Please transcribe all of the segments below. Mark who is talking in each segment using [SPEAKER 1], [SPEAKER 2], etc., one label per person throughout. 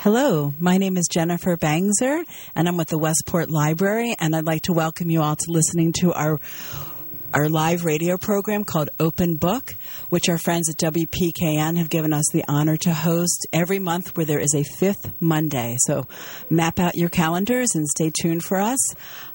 [SPEAKER 1] Hello, my name is Jennifer Bangzer, and I'm with the Westport Library, and I'd like to welcome you all to listening to our live radio program called Open Book, which our friends at WPKN have given us the honor to host every month where there is a fifth Monday. So map out your calendars and stay tuned for us.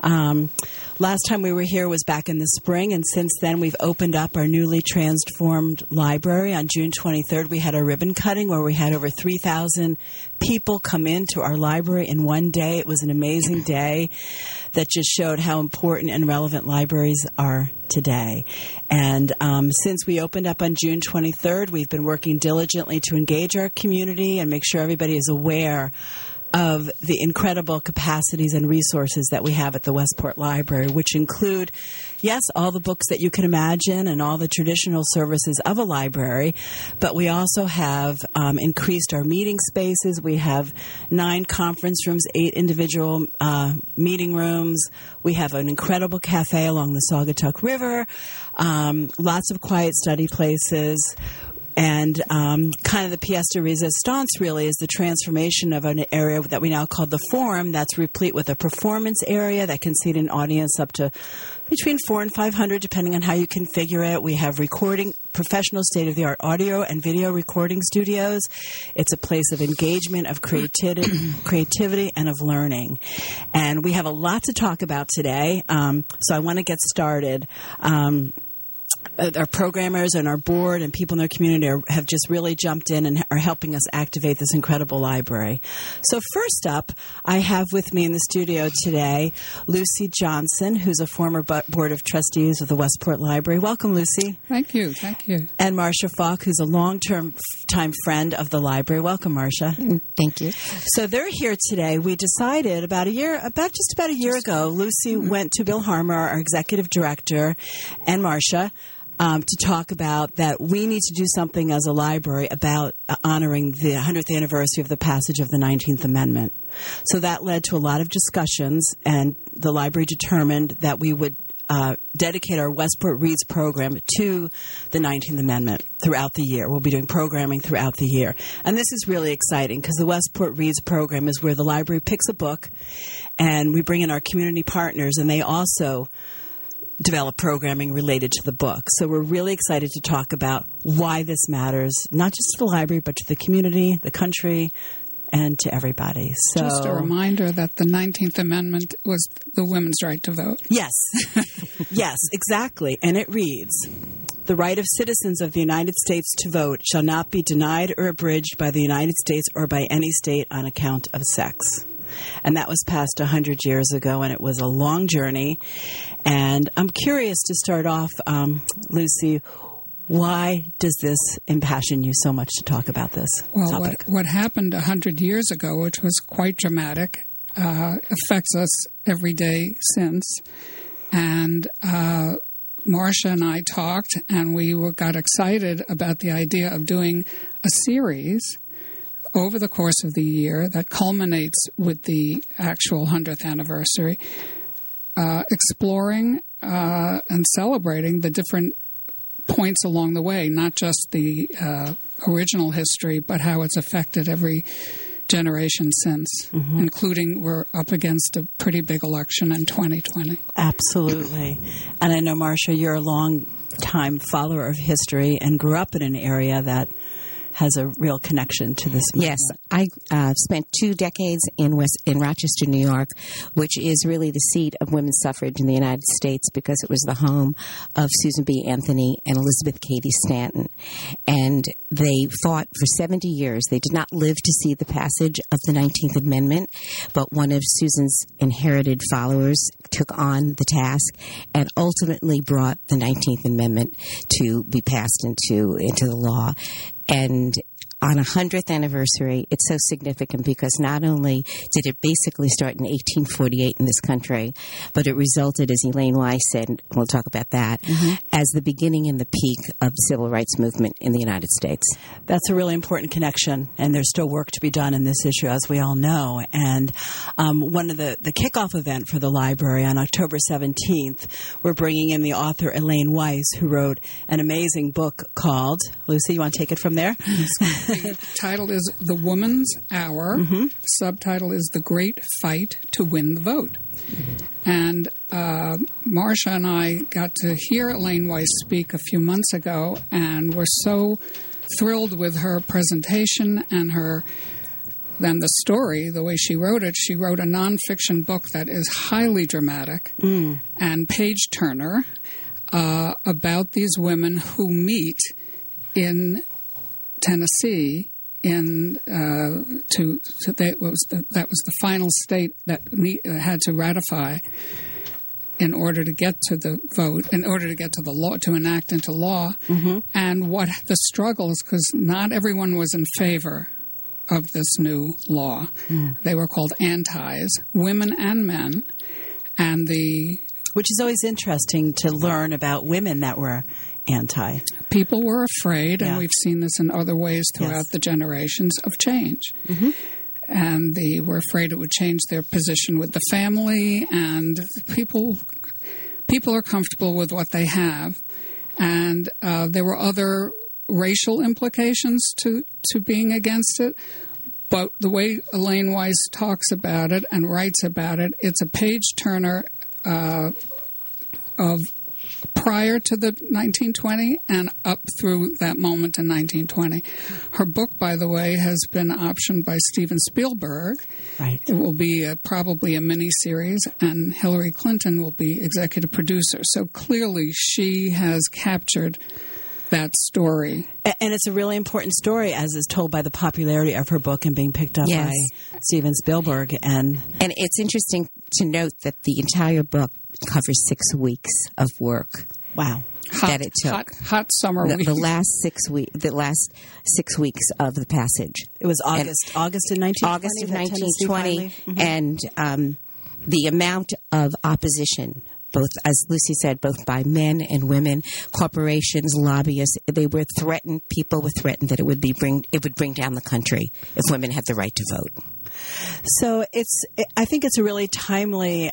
[SPEAKER 1] Last time we were here was back in the spring, and since then we've opened up our newly transformed library. On June 23rd, we had a ribbon cutting where we had over 3,000 people come into our library in one day. It was an amazing day that just showed how important and relevant libraries are today. And since we opened up on June 23rd, we've been working diligently to engage our community and make sure everybody is aware of the incredible capacities and resources that we have at the Westport Library, which include, yes, all the books that you can imagine and all the traditional services of a library, but we also have increased our meeting spaces. We have 9 conference rooms, 8 individual meeting rooms. We have an incredible cafe along the Saugatuck River, lots of quiet study places. And kind of the pièce de résistance really is the transformation of an area that we now call the Forum that's replete with a performance area that can seat an audience up to between 400 and 500, depending on how you configure it. We have professional state-of-the-art audio and video recording studios. It's a place of engagement, of creativity, and of learning. And we have a lot to talk about today, so I want to get started. Our programmers and our board and people in their community have just really jumped in and are helping us activate this incredible library. So first up, I have with me in the studio today Lucy Johnson, who's a former board of trustees of the Westport Library. Welcome, Lucy.
[SPEAKER 2] Thank you. Thank you.
[SPEAKER 1] And Marcia Falk, who's a long-term friend of the library. Welcome, Marcia.
[SPEAKER 3] Thank you.
[SPEAKER 1] So they're here today. We decided about just about a year ago, Lucy went to Bill Harmer, our executive director, and Marcia, to talk about that we need to do something as a library about honoring the 100th anniversary of the passage of the 19th Amendment. So that led to a lot of discussions, and the library determined that we would dedicate our Westport Reads program to the 19th Amendment throughout the year. We'll be doing programming throughout the year. And this is really exciting because the Westport Reads program is where the library picks a book, and we bring in our community partners, and they also develop programming related to the book. So we're really excited to talk about why this matters, not just to the library, but to the community, the country, and to everybody. So,
[SPEAKER 2] just a reminder that the 19th Amendment was the women's right to vote.
[SPEAKER 1] Yes. Yes, exactly. And it reads, "The right of citizens of the United States to vote shall not be denied or abridged by the United States or by any state on account of sex." And that was passed 100 years ago, and it was a long journey. And I'm curious to start off, Lucy, why does this impassion you so much to talk about this topic?
[SPEAKER 2] What happened 100 years ago, which was quite dramatic, affects us every day since. And Marcia and I talked, and we got excited about the idea of doing a series over the course of the year that culminates with the actual 100th anniversary, exploring and celebrating the different points along the way, not just the original history, but how it's affected every generation since, including we're up against a pretty big election in 2020.
[SPEAKER 1] Absolutely. And I know, Marcia, you're a long-time follower of history and grew up in an area that has a real connection to this movement.
[SPEAKER 3] Yes, I spent 2 decades in Rochester, New York, which is really the seat of women's suffrage in the United States because it was the home of Susan B. Anthony and Elizabeth Cady Stanton. And they fought for 70 years. They did not live to see the passage of the 19th Amendment, but one of Susan's inherited followers took on the task and ultimately brought the 19th Amendment to be passed into the law. And on a 100th anniversary, it's so significant because not only did it basically start in 1848 in this country, but it resulted, as Elaine Weiss said, and we'll talk about that, as the beginning and the peak of the civil rights movement in the United States.
[SPEAKER 1] That's a really important connection, and there's still work to be done in this issue, as we all know. And one of the kickoff event for the library on October 17th, we're bringing in the author Elaine Weiss, who wrote an amazing book called, Lucy, you want to take it from there?
[SPEAKER 2] The title is The Woman's Hour. The subtitle is The Great Fight to Win the Vote. And Marcia and I got to hear Elaine Weiss speak a few months ago, and were so thrilled with her presentation and the story, the way she wrote it. She wrote a nonfiction book that is highly dramatic and page-turner about these women who meet in Tennessee. That was the final state that had to ratify in order to get to the vote, in order to get to the law, to enact into law, and what the struggles, because not everyone was in favor of this new law. They were called antis, women and men, and
[SPEAKER 1] which is always interesting to learn about women that were anti.
[SPEAKER 2] People were afraid, and we've seen this in other ways throughout the generations, of change. And they were afraid it would change their position with the family, and people are comfortable with what they have. And there were other racial implications to being against it. But the way Elaine Weiss talks about it and writes about it, it's a page-turner of prior to the 1920 and up through that moment in 1920. Her book, by the way, has been optioned by Steven Spielberg.
[SPEAKER 1] Right.
[SPEAKER 2] It will be probably a mini-series, and Hillary Clinton will be executive producer. So clearly she has captured that story.
[SPEAKER 1] And it's a really important story, as is told by the popularity of her book and being picked up by Steven Spielberg. And
[SPEAKER 3] it's interesting to note that the entire book covers 6 weeks of work.
[SPEAKER 1] Wow.
[SPEAKER 3] That it took.
[SPEAKER 2] Hot summer week.
[SPEAKER 3] The last 6 weeks of the passage.
[SPEAKER 1] It was August in 1920.
[SPEAKER 3] August of 1920. And the amount of opposition, both, as Lucy said, both by men and women, corporations, lobbyists, they were threatened. People were threatened that it would bring down the country if women had the right to vote.
[SPEAKER 1] So I think it's a really timely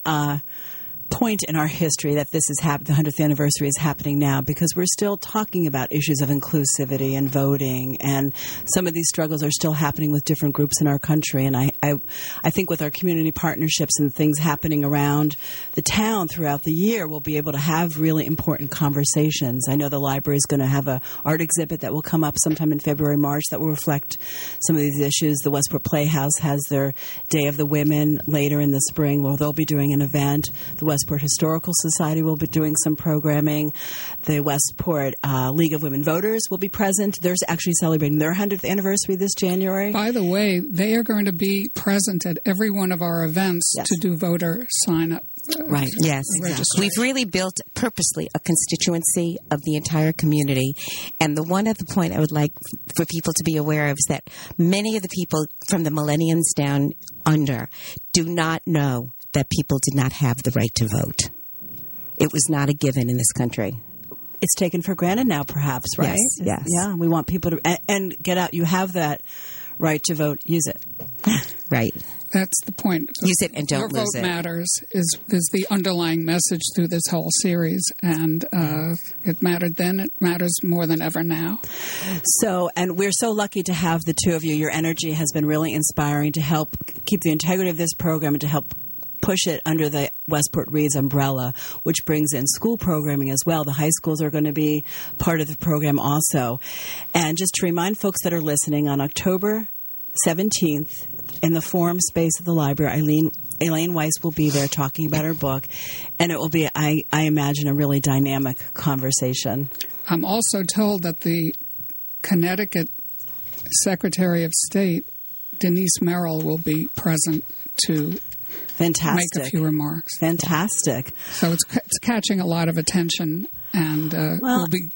[SPEAKER 1] point in our history that this is the 100th anniversary is happening now, because we're still talking about issues of inclusivity and voting, and some of these struggles are still happening with different groups in our country. And I think with our community partnerships and things happening around the town throughout the year, we'll be able to have really important conversations. I know the library is going to have an art exhibit that will come up sometime in February, March that will reflect some of these issues. The Westport Playhouse has their Day of the Women later in the spring, where they'll be doing an event. The Westport Historical Society will be doing some programming. The Westport League of Women Voters will be present. They're actually celebrating their 100th anniversary this January.
[SPEAKER 2] By the way, they are going to be present at every one of our events to do voter sign-up.
[SPEAKER 3] Right, yes. We've really built purposely a constituency of the entire community. And the one other point I would like for people to be aware of is that many of the people from the millenniums down under do not know that people did not have the right to vote. It was not a given in this country.
[SPEAKER 1] It's taken for granted now, perhaps, right?
[SPEAKER 3] Yes.
[SPEAKER 1] Yeah, we want people to... And get out. You have that right to vote. Use it.
[SPEAKER 3] Right.
[SPEAKER 2] That's the point.
[SPEAKER 3] Use it and don't lose it.
[SPEAKER 2] Your vote matters is the underlying message through this whole series. And it mattered then. It matters more than ever now.
[SPEAKER 1] So, and we're so lucky to have the two of you. Your energy has been really inspiring to help keep the integrity of this program and to help push it under the Westport Reads umbrella, which brings in school programming as well. The high schools are going to be part of the program also. And just to remind folks that are listening, on October 17th, in the forum space of the library, Elaine Weiss will be there talking about her book, and it will be, I imagine, a really dynamic conversation.
[SPEAKER 2] I'm also told that the Connecticut Secretary of State, Denise Merrill, will be present to
[SPEAKER 1] Fantastic.
[SPEAKER 2] make a few remarks.
[SPEAKER 1] Fantastic.
[SPEAKER 2] So it's catching a lot of attention, and will be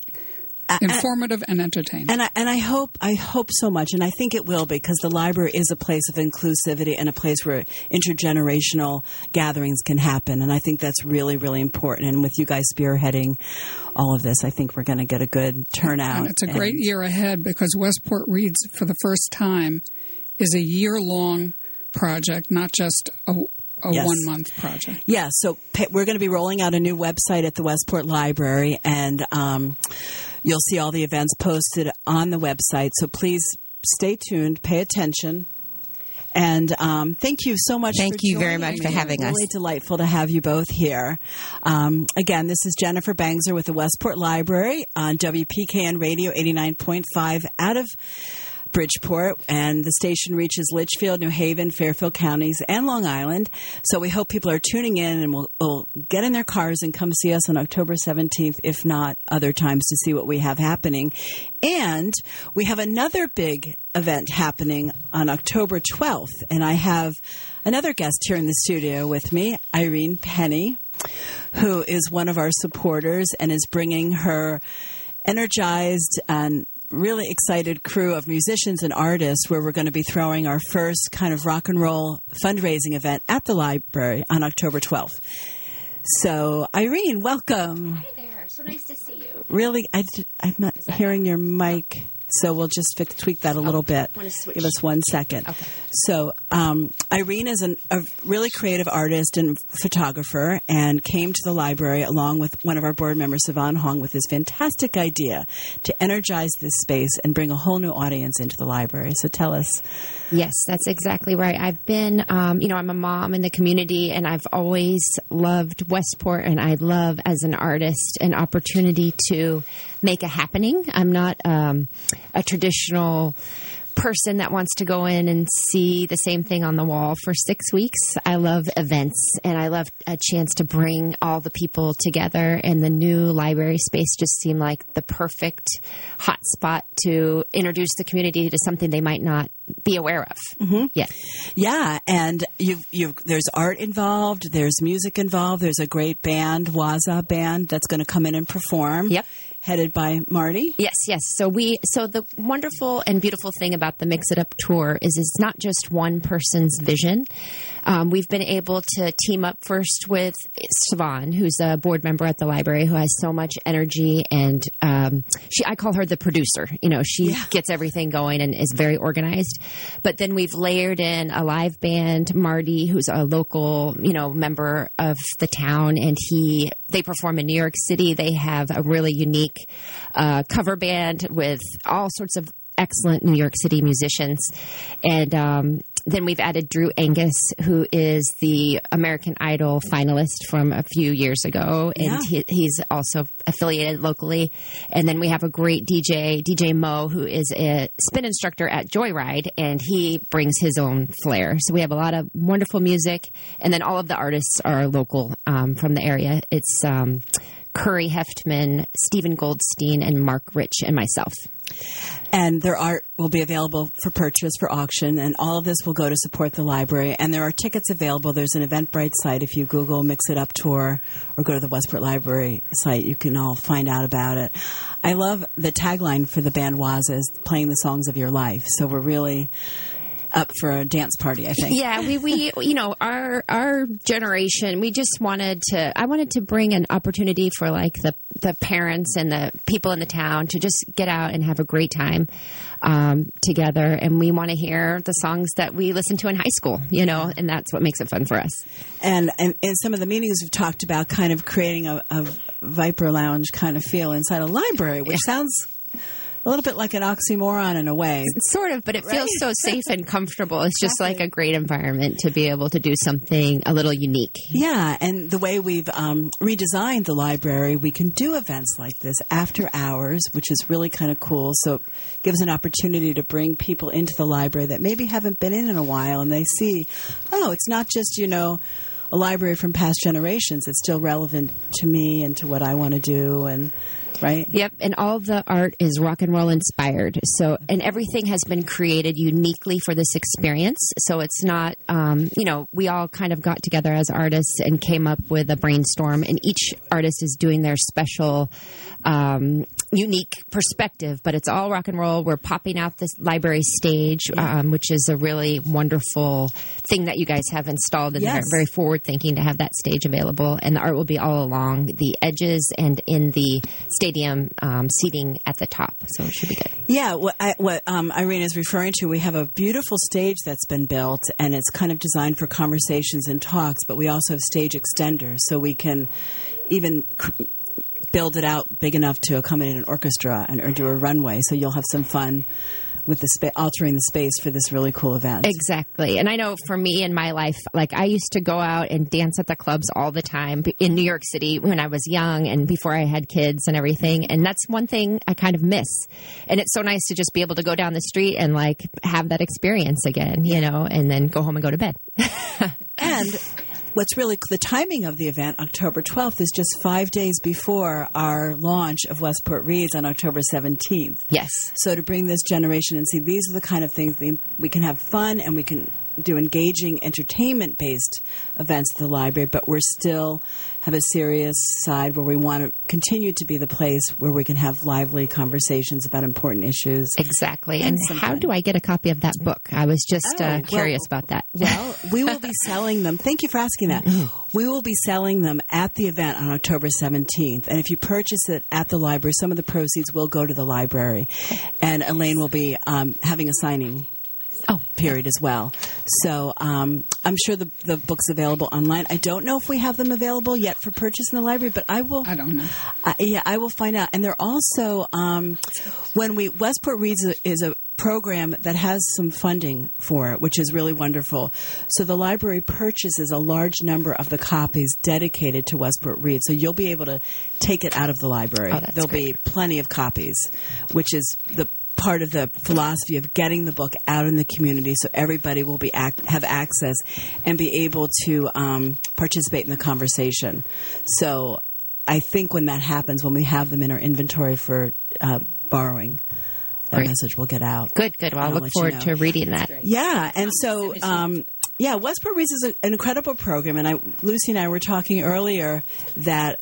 [SPEAKER 2] informative and entertaining.
[SPEAKER 1] And I hope so much, and I think it will, because the library is a place of inclusivity and a place where intergenerational gatherings can happen. And I think that's really, really important. And with you guys spearheading all of this, I think we're going to get a good turnout.
[SPEAKER 2] And it's a great year ahead, because Westport Reads, for the first time, is a year-long project, not just a 1-month project.
[SPEAKER 1] Yeah, so we're going to be rolling out a new website at the Westport Library, and You'll see all the events posted on the website. So please stay tuned, pay attention. And thank you so much.
[SPEAKER 3] Thank you very much for having us.
[SPEAKER 1] Really delightful to have you both here. Again, this is Jennifer Bangser with the Westport Library on WPKN Radio 89.5 out of Bridgeport, and the station reaches Litchfield, New Haven, Fairfield counties, and Long Island. So we hope people are tuning in and will get in their cars and come see us on October 17th, if not other times, to see what we have happening. And we have another big event happening on October 12th, and I have another guest here in the studio with me, Irene Penny, who is one of our supporters and is bringing her energized and really excited crew of musicians and artists, where we're going to be throwing our first kind of rock and roll fundraising event at the library on October 12th. So, Irene, welcome.
[SPEAKER 4] Hi there. So nice to see you.
[SPEAKER 1] Really, I'm not hearing your mic, so we'll just tweak that a little bit. Give us 1 second.
[SPEAKER 4] Okay.
[SPEAKER 1] So, Irene is a really creative artist and photographer, and came to the library along with one of our board members, Sivan Hong, with this fantastic idea to energize this space and bring a whole new audience into the library. So tell us.
[SPEAKER 4] Yes, that's exactly right. I've been, I'm a mom in the community, and I've always loved Westport, and I love, as an artist, an opportunity to make a happening. I'm not a traditional person that wants to go in and see the same thing on the wall for 6 weeks. I love events, and I love a chance to bring all the people together, and the new library space just seemed like the perfect hot spot to introduce the community to something they might not be aware of.
[SPEAKER 1] Mm-hmm.
[SPEAKER 4] Yeah.
[SPEAKER 1] Yeah, and there's art involved, there's music involved, there's a great band, Waza Band, that's going to come in and perform.
[SPEAKER 4] Yep.
[SPEAKER 1] Headed by Marty.
[SPEAKER 4] Yes. So the wonderful and beautiful thing about the Mix It Up tour is it's not just one person's vision. We've been able to team up first with Sivan, who's a board member at the library, who has so much energy, and I call her the producer. She gets everything going and is very organized. But then we've layered in a live band, Marty, who's a local, member of the town, and they perform in New York City. They have a really unique cover band with all sorts of excellent New York City musicians. And then we've added Drew Angus, who is the American Idol finalist from a few years ago. And he's also affiliated locally. And then we have a great DJ Mo, who is a spin instructor at Joyride, and he brings his own flair. So we have a lot of wonderful music. And then all of the artists are local from the area. It's Curry Heftman, Stephen Goldstein, and Mark Rich, and myself.
[SPEAKER 1] And their art will be available for purchase, for auction, and all of this will go to support the library. And there are tickets available. There's an Eventbrite site. If you Google Mix It Up Tour or go to the Westport Library site, you can all find out about it. I love the tagline for the band Waza is playing the songs of your life. So we're really up for a dance party, I think.
[SPEAKER 4] Yeah, we our generation, we just wanted to bring an opportunity for like the parents and the people in the town to just get out and have a great time together. And we want to hear the songs that we listened to in high school, and that's what makes it fun for us.
[SPEAKER 1] And in some of the meetings we've talked about kind of creating a Viper Lounge kind of feel inside a library, which sounds a little bit like an oxymoron in a way.
[SPEAKER 4] Sort of, but it feels so safe and comfortable. It's just like a great environment to be able to do something a little unique.
[SPEAKER 1] Yeah, and the way we've redesigned the library, we can do events like this after hours, which is really kind of cool. So it gives an opportunity to bring people into the library that maybe haven't been in a while, and they see, it's not just, a library from past generations. It's still relevant to me and to what I want to do, and right?
[SPEAKER 4] Yep, and all the art is rock and roll inspired. So, and everything has been created uniquely for this experience. So it's not, we all kind of got together as artists and came up with a brainstorm, and each artist is doing their special, unique perspective, but it's all rock and roll. We're popping out this library stage, which is a really wonderful thing that you guys have installed in there. Very forward thinking to have that stage available, and the art will be all along the edges and in the stadium seating at the top, so it should be good.
[SPEAKER 1] Yeah, what Irene is referring to, we have a beautiful stage that's been built, and it's kind of designed for conversations and talks, but we also have stage extenders, so we can even build it out big enough to accommodate an orchestra or do a runway. So you'll have some fun with the altering the space for this really cool event.
[SPEAKER 4] Exactly. And I know for me in my life, like I used to go out and dance at the clubs all the time in New York City when I was young and before I had kids and everything. And that's one thing I kind of miss. And it's so nice to just be able to go down the street and like have that experience again, you know, and then go home and go to bed.
[SPEAKER 1] And what's really the timing of the event, October 12th, is just 5 days before our launch of Westport Reads on October 17th.
[SPEAKER 4] Yes.
[SPEAKER 1] So to bring this generation and see these are the kind of things we can have fun and we can do engaging entertainment-based events at the library, but we're still have a serious side where we want to continue to be the place where we can have lively conversations about important issues.
[SPEAKER 4] Exactly. And how do I get a copy of that book? I was just curious about that.
[SPEAKER 1] Well, we will be selling them. Thank you for asking that. We will be selling them at the event on October 17th. And if you purchase it at the library, some of the proceeds will go to the library. And Elaine will be having a signing period as well. So I'm sure the book's available online. I don't know if we have them available yet for purchase in the library, but I will.
[SPEAKER 2] I don't know.
[SPEAKER 1] I will find out. And they're also Westport Reads is a program that has some funding for it, which is really wonderful. So the library purchases a large number of the copies dedicated to Westport Reads. So you'll be able to take it out of the library. There'll be plenty of copies, which is the part of the philosophy of getting the book out in the community so everybody will have access and be able to participate in the conversation. So I think when that happens, when we have them in our inventory for borrowing, that message will get out.
[SPEAKER 4] Good. Well, I'll look forward to reading that.
[SPEAKER 1] Yeah, and so Westport Reads is an incredible program, and Lucy and I were talking earlier that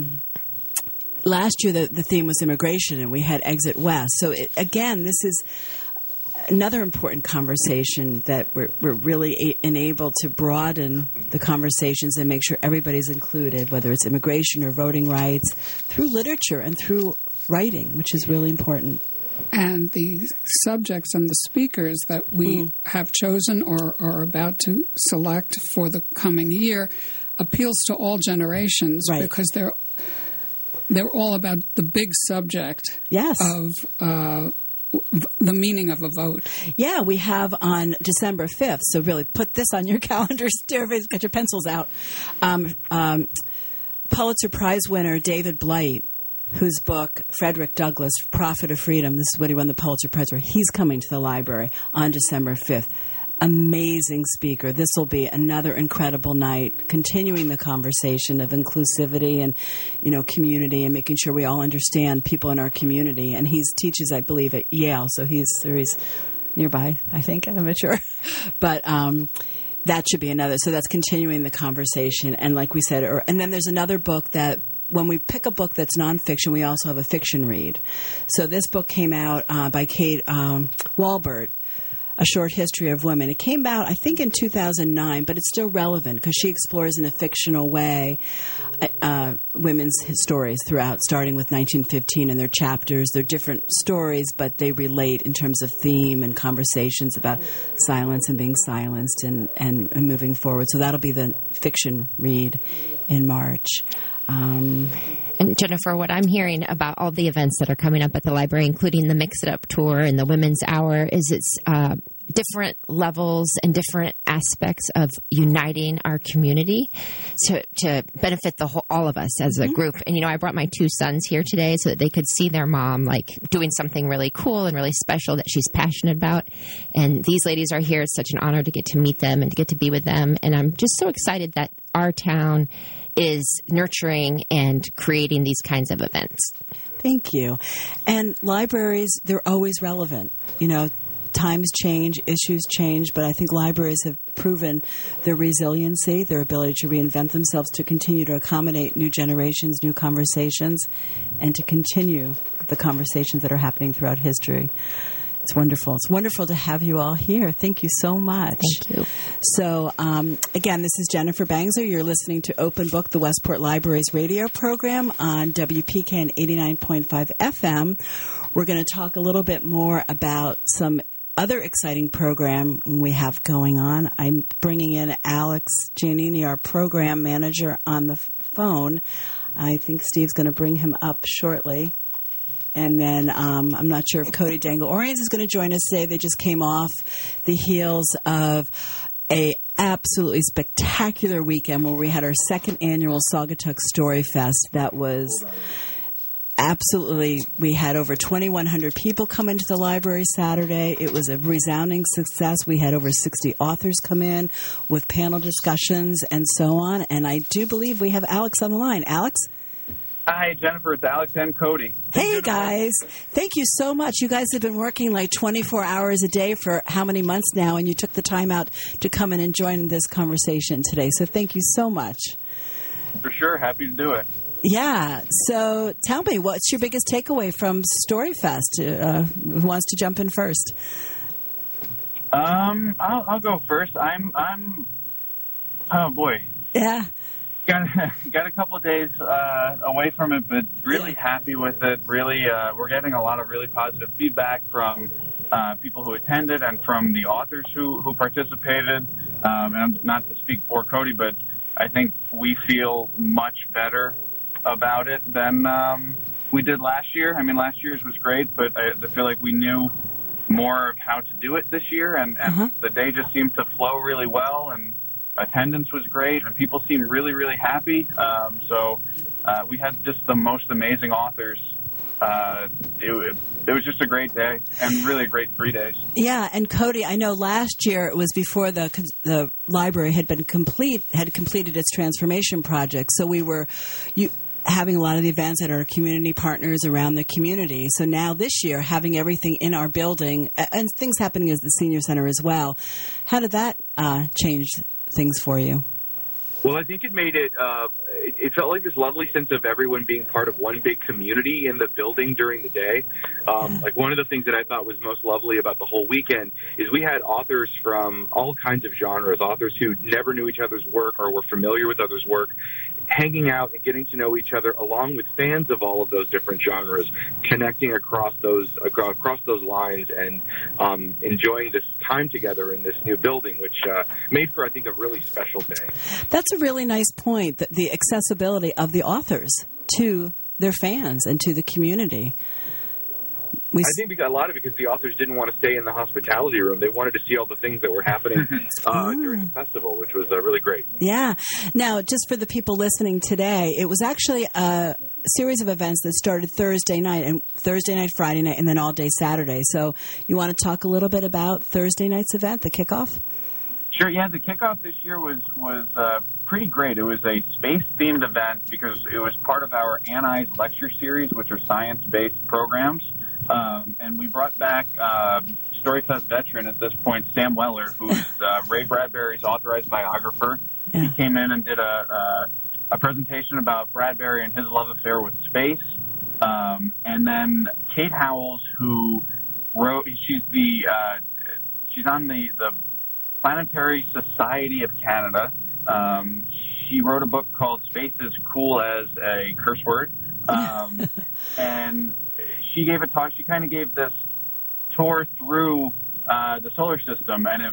[SPEAKER 1] last year the theme was immigration, and we had Exit West. So again, this is another important conversation that we're really enabled to broaden the conversations and make sure everybody's included, whether it's immigration or voting rights, through literature and through writing, which is really important.
[SPEAKER 2] And the subjects and the speakers that we have chosen or are about to select for the coming year appeals to all generations, because they're all about the big subject of the meaning of a vote. Yeah,
[SPEAKER 1] we have on December 5th, so really put this on your calendars. Everybody's got your pencils out. Pulitzer Prize winner David Blight, whose book, Frederick Douglass, Prophet of Freedom, this is what he won the Pulitzer Prize for, he's coming to the library on December 5th. Amazing speaker. This will be another incredible night, continuing the conversation of inclusivity and, community and making sure we all understand people in our community. And he teaches, I believe, at Yale, so he's nearby, I think. I'm not sure. But that should be another. So that's continuing the conversation. And like we said, and then there's another book that when we pick a book that's nonfiction, we also have a fiction read. So this book came out by Kate Walbert, A Short History of Women. It came out, I think, in 2009, but it's still relevant because she explores in a fictional way women's stories throughout, starting with 1915 and their chapters. They're different stories, but they relate in terms of theme and conversations about silence and being silenced and moving forward. So that'll be the fiction read in March.
[SPEAKER 4] And Jennifer, what I'm hearing about all the events that are coming up at the library, including the Mix It Up tour and the Women's Hour, is it's different levels and different aspects of uniting our community to benefit all of us as a group. And, I brought my two sons here today so that they could see their mom, doing something really cool and really special that she's passionate about. And these ladies are here. It's such an honor to get to meet them and to get to be with them. And I'm just so excited that our town is nurturing and creating these kinds of events.
[SPEAKER 1] Thank you. And libraries, they're always relevant. Times change, issues change, but I think libraries have proven their resiliency, their ability to reinvent themselves, to continue to accommodate new generations, new conversations, and to continue the conversations that are happening throughout history. It's wonderful. It's wonderful to have you all here. Thank you so much.
[SPEAKER 4] Thank you.
[SPEAKER 1] So, again, this is Jennifer Bangser. You're listening to Open Book, the Westport Library's radio program on WPKN 89.5 FM. We're going to talk a little bit more about some other exciting program we have going on. I'm bringing in Alex Giannini, our program manager, on the phone. I think Steve's going to bring him up shortly. And then I'm not sure if Cody Dangle-Oriens is going to join us today. They just came off the heels of a absolutely spectacular weekend where we had our second annual Saugatuck Story Fest. That was absolutely, we had over 2,100 people come into the library Saturday. It was a resounding success. We had over 60 authors come in with panel discussions and so on. And I do believe we have Alex on the line. Alex?
[SPEAKER 5] Hi, Jennifer. It's Alex and Cody.
[SPEAKER 1] Hey, guys. Thank you so much. You guys have been working like 24 hours a day for how many months now, and you took the time out to come in and join this conversation today. So thank you so much.
[SPEAKER 5] For sure. Happy to do it.
[SPEAKER 1] Yeah. So tell me, what's your biggest takeaway from StoryFest? Who wants to jump in first?
[SPEAKER 5] I'll go first. Oh boy.
[SPEAKER 1] Yeah.
[SPEAKER 5] Got a couple of days away from it, but really happy with it. Really, we're getting a lot of really positive feedback from people who attended and from the authors who participated. And not to speak for Cody, but I think we feel much better about it than we did last year. I mean, last year's was great, but I feel like we knew more of how to do it this year, and the day just seemed to flow really well, and attendance was great, and people seemed really, really happy. So we had just the most amazing authors. It was just a great day, and really a great 3 days.
[SPEAKER 1] Yeah, and Cody, I know last year it was before the library had completed its transformation project, so we were having a lot of the events at our community partners around the community. So now this year, having everything in our building, and things happening at the senior center as well, how did that change things for you?
[SPEAKER 6] Well, I think it made it, it felt like this lovely sense of everyone being part of one big community in the building during the day. Like one of the things that I thought was most lovely about the whole weekend is we had authors from all kinds of genres, authors who never knew each other's work or were familiar with others' work, hanging out and getting to know each other, along with fans of all of those different genres, connecting across those lines and enjoying this time together in this new building, which made for, I think, a really special day.
[SPEAKER 1] That's a really nice point, the accessibility of the authors to their fans and to the community.
[SPEAKER 6] I think we got a lot of it because the authors didn't want to stay in the hospitality room. They wanted to see all the things that were happening during the festival, which was really great.
[SPEAKER 1] Yeah. Now, just for the people listening today, it was actually a series of events that started Thursday night, Friday night, and then all day Saturday. So you want to talk a little bit about Thursday night's event, the kickoff?
[SPEAKER 5] Sure, yeah. The kickoff this year was pretty great. It was a space-themed event because it was part of our Ann-Eyes lecture series, which are science-based programs. And we brought back StoryFest veteran at this point, Sam Weller, who's Ray Bradbury's authorized biographer. Yeah. He came in and did a presentation about Bradbury and his love affair with space. And then Kate Howells, who wrote, she's on the Planetary Society of Canada. She wrote a book called Space is Cool as a Curse Word. And she gave a talk. She kind of gave this tour through the solar system, and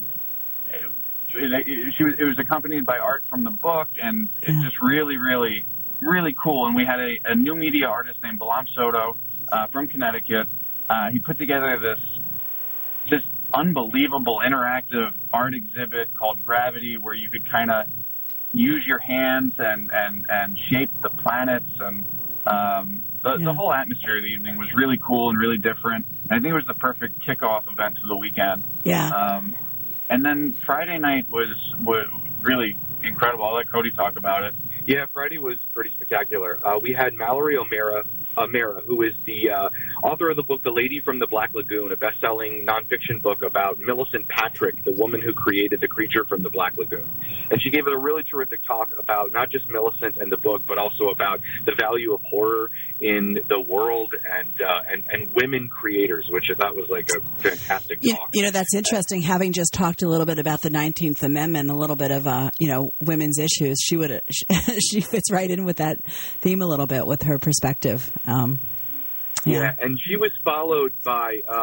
[SPEAKER 5] it was accompanied by art from the book, and it's just really, really, really cool. And we had a new media artist named Balam Soto from Connecticut. He put together this just unbelievable interactive art exhibit called Gravity, where you could kind of use your hands and shape the planets, and the whole atmosphere of the evening was really cool and really different. And I think it was the perfect kickoff event to the weekend.
[SPEAKER 1] Yeah.
[SPEAKER 5] And then Friday night was really incredible. I'll let Cody talk about it.
[SPEAKER 6] Yeah, Friday was pretty spectacular. We had Mallory O'Meara, who is the author of the book The Lady from the Black Lagoon, a best-selling nonfiction book about Millicent Patrick, the woman who created the creature from the Black Lagoon. And she gave a really terrific talk about not just Millicent and the book, but also about the value of horror in the world and women creators, which I thought was like a fantastic talk.
[SPEAKER 1] You know, that's interesting. Having just talked a little bit about the 19th Amendment, a little bit of women's issues, she fits right in with that theme a little bit with her perspective.
[SPEAKER 6] Yeah, and she was followed by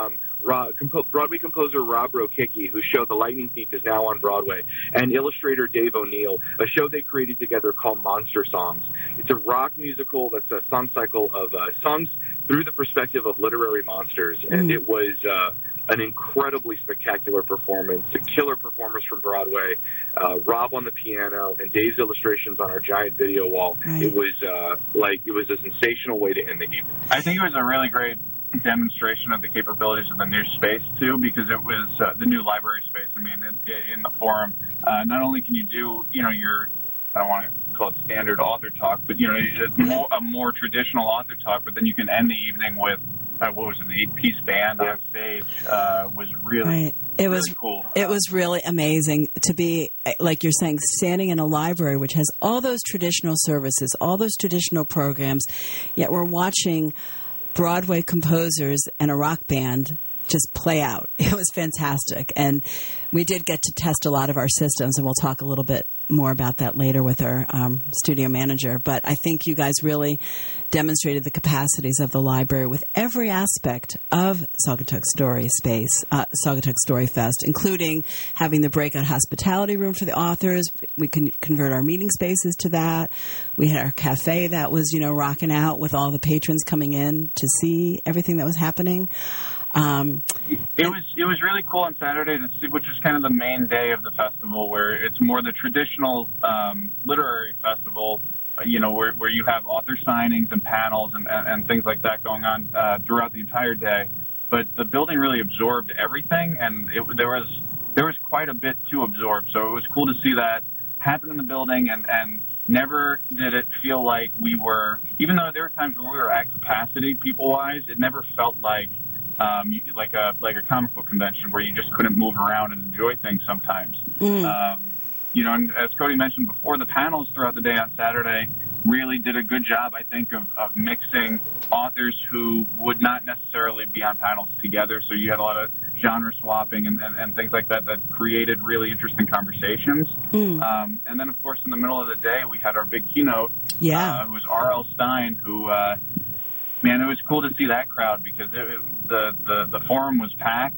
[SPEAKER 6] Broadway composer Rob Rokicki, whose show The Lightning Thief is now on Broadway, and illustrator Dave O'Neill, a show they created together called Monster Songs. It's a rock musical that's a song cycle of songs through the perspective of literary monsters, and it was an incredibly spectacular performance, a killer performance from Broadway, Rob on the piano, and Dave's illustrations on our giant video wall. Right. It was a sensational way to end the evening.
[SPEAKER 5] I think it was a really great demonstration of the capabilities of the new space too, because it was the new library space. I mean, in the forum, not only can you do, your, I don't want to call it standard author talk, but it's a more traditional author talk. But then you can end the evening with the 8-piece band on stage. Was really
[SPEAKER 1] right. It was
[SPEAKER 5] really cool.
[SPEAKER 1] It was really amazing to be, like you're saying, standing in a library which has all those traditional services, all those traditional programs, yet we're watching Broadway composers and a rock band just play out. It was fantastic. And we did get to test a lot of our systems, and we'll talk a little bit more about that later with our studio manager. But I think you guys really demonstrated the capacities of the library with every aspect of Saugatuck Story Space, Saugatuck Story Fest, including having the breakout hospitality room for the authors. We can convert our meeting spaces to that. We had our cafe that was, rocking out with all the patrons coming in to see everything that was happening.
[SPEAKER 5] It was really cool on Saturday to see, which is kind of the main day of the festival, where it's more the traditional literary festival, where you have author signings and panels and things like that going on throughout the entire day. But the building really absorbed everything, and there was quite a bit to absorb. So it was cool to see that happen in the building, and never did it feel like we were, even though there were times when we were at capacity people-wise, it never felt like a comic book convention where you just couldn't move around and enjoy things sometimes. And as Cody mentioned before, the panels throughout the day on Saturday really did a good job, I think, of mixing authors who would not necessarily be on panels together. So you had a lot of genre swapping and things like that created really interesting conversations. And then, of course, in the middle of the day, we had our big keynote. It was R.L. Stine, who... Man, it was cool to see that crowd because the forum was packed,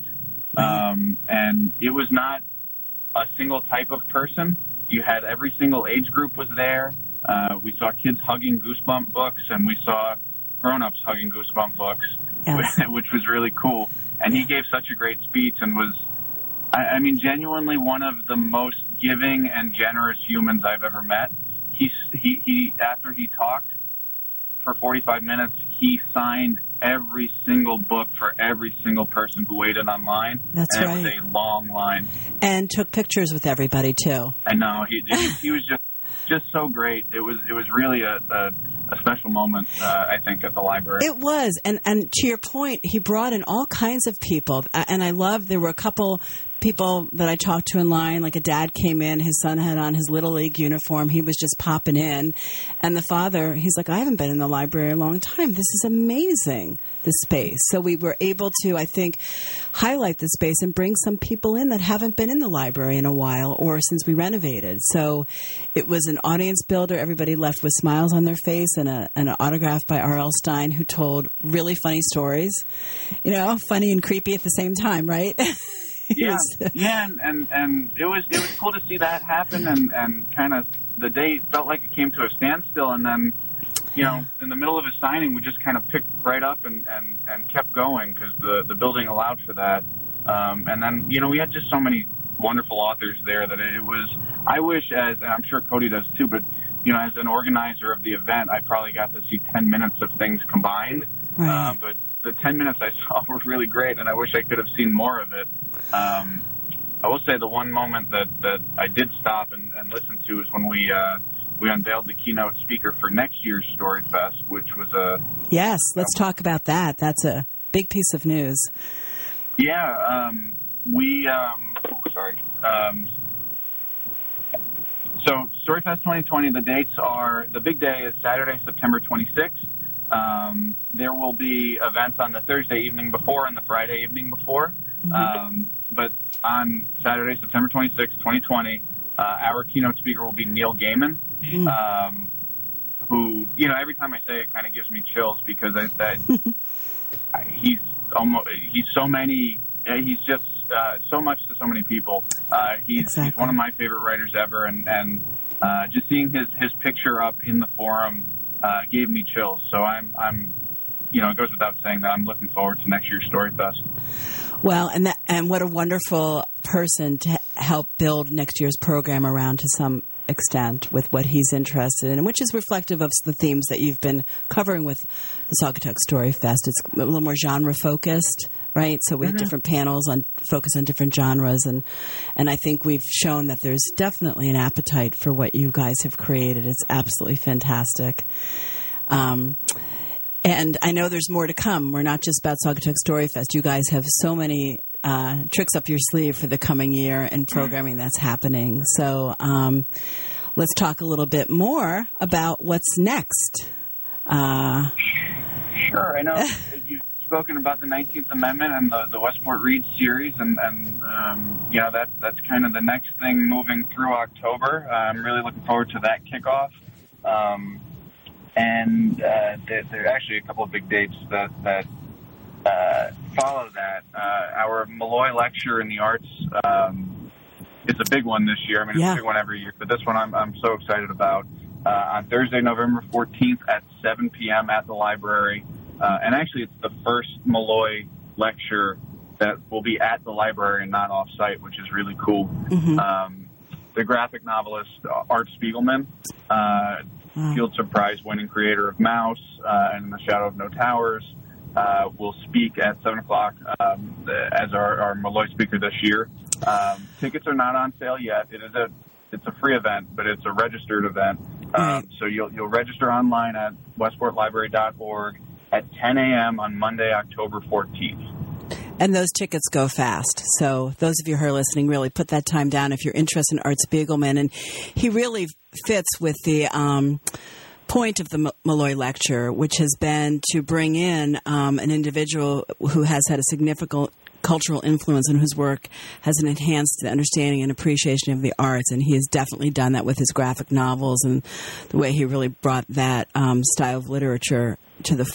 [SPEAKER 5] and it was not a single type of person. You had every single age group was there. We saw kids hugging Goosebump books, and we saw grown-ups hugging Goosebump books, which was really cool. And he gave such a great speech and was, I mean, genuinely one of the most giving and generous humans I've ever met. He after he talked for 45 minutes, he signed every single book for every single person who waited online.
[SPEAKER 1] That's
[SPEAKER 5] and
[SPEAKER 1] right.
[SPEAKER 5] It was a long line.
[SPEAKER 1] And took pictures with everybody, too.
[SPEAKER 5] I know. He was just so great. It was really a special moment, I think, at the library.
[SPEAKER 1] It was. And to your point, he brought in all kinds of people. And I love, there were a couple people that I talked to in line, like a dad came in, his son had on his Little League uniform. He was just popping in. And the father, he's like, I haven't been in the library a long time. This is amazing, this space. So we were able to, I think, highlight the space and bring some people in that haven't been in the library in a while or since we renovated. So it was an audience builder. Everybody left with smiles on their face and an autograph by R.L. Stine, who told really funny stories. Funny and creepy at the same time, right?
[SPEAKER 5] Yeah, and it was cool to see that happen, and kind of the day felt like it came to a standstill, and then, in the middle of his signing, we just kind of picked right up and kept going because the building allowed for that, and then, we had just so many wonderful authors there that it was, I wish, and I'm sure Cody does too, but, as an organizer of the event, I probably got to see 10 minutes of things combined,
[SPEAKER 1] right.
[SPEAKER 5] But the 10 minutes I saw were really great, and I wish I could have seen more of it. I will say the one moment that I did stop and listen to is when we unveiled the keynote speaker for next year's Story Fest, which was a... Yes,
[SPEAKER 1] let's talk about that. That's a big piece of news.
[SPEAKER 5] Yeah, so StoryFest 2020, the dates are, the big day is Saturday, September 26th. There will be events on the Thursday evening before and the Friday evening before. But on Saturday, September 26th, 2020, our keynote speaker will be Neil Gaiman, who, every time I say it kind of gives me chills because he's so many. He's just so much to so many people. He's one of my favorite writers ever, and just seeing his picture up in the forum gave me chills. So I'm it goes without saying that I'm looking forward to next year's StoryFest.
[SPEAKER 1] Well, and what a wonderful person to help build next year's program around to some extent with what he's interested in, which is reflective of the themes that you've been covering with the Saugatuck StoryFest. It's a little more genre focused, right? So we have different panels focus on different genres, and I think we've shown that there's definitely an appetite for what you guys have created. It's absolutely fantastic. And I know there's more to come. We're not just about Saugatuck StoryFest. You guys have so many tricks up your sleeve for the coming year and programming that's happening. So let's talk a little bit more about what's next.
[SPEAKER 5] Sure. I know you've spoken about the 19th Amendment and the Westport Read series, and that's kind of the next thing moving through October. I'm really looking forward to that kickoff. And there are actually a couple of big dates that follow that. Our Malloy Lecture in the Arts is a big one this year. I mean, it's a big one every year, but this one I'm so excited about. On Thursday, November 14th at 7 p.m. at the library. And actually, it's the first Malloy lecture that will be at the library and not off-site, which is really cool. Mm-hmm. The graphic novelist Art Spiegelman, Pulitzer Prize-winning creator of Mouse and In the Shadow of No Towers, will speak at 7 o'clock as our Malloy speaker this year. Tickets are not on sale yet. It's a free event, but it's a registered event. So you'll register online at westportlibrary.org at 10 a.m. on Monday, October 14th.
[SPEAKER 1] And those tickets go fast. So those of you who are listening, really put that time down if you're interested in Art Spiegelman. And he really fits with the point of the Malloy Lecture, which has been to bring in an individual who has had a significant cultural influence and whose work has enhanced the understanding and appreciation of the arts. And he has definitely done that with his graphic novels and the way he really brought that style of literature to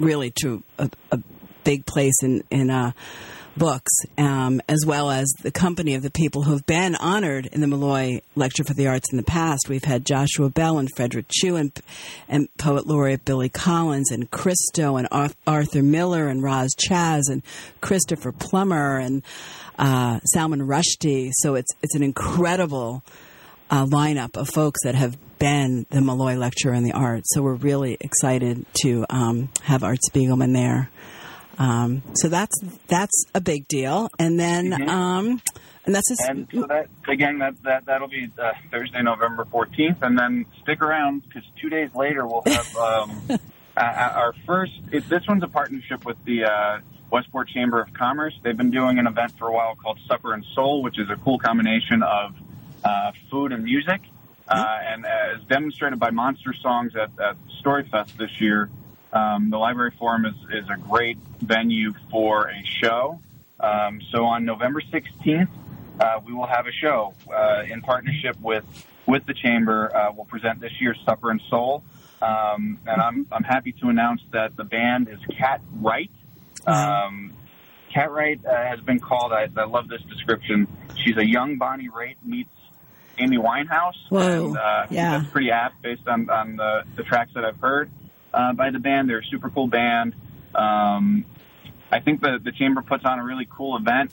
[SPEAKER 1] a big place in books, as well as the company of the people who have been honored in the Malloy Lecture for the Arts in the past. We've had Joshua Bell and Frederick Chu and Poet Laureate Billy Collins and Christo and Arthur Miller and Roz Chaz and Christopher Plummer and Salman Rushdie. So it's an incredible lineup of folks that have been the Malloy Lecture in the Arts. So we're really excited to have Art Spiegelman there. So that's a big deal, and then and that's
[SPEAKER 5] and so that again that'll be Thursday, November 14th, and then stick around because 2 days later we'll have our first. This one's a partnership with the Westport Chamber of Commerce. They've been doing an event for a while called Supper and Soul, which is a cool combination of food and music, and as demonstrated by Monster Songs at StoryFest this year. The Library Forum is a great venue for a show. So on November 16th, we will have a show in partnership with the Chamber. We'll present this year's Supper and Soul. And I'm happy to announce that the band is Cat Wright. Cat Wright has been called, I love this description, she's a young Bonnie Raitt meets Amy Winehouse.
[SPEAKER 1] Whoa.
[SPEAKER 5] And that's pretty apt based on the tracks that I've heard. By the band. They're a super cool band. I think the Chamber puts on a really cool event.